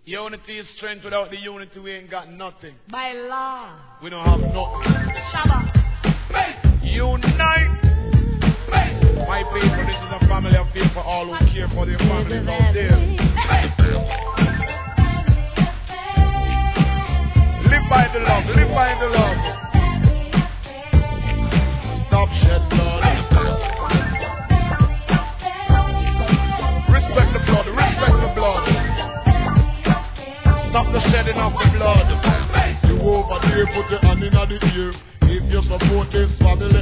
Unity is strength. Without the unity, we ain't got nothing. By law. We don't have nothing. Shabba. Unite. My people, this is a family affair for all who care for their families out there. Live by the love, live by the love. Stop shed blood. Respect the blood, respect the blood. Stop the shedding of the blood. You over there, put your hand in the ear. If you support this family,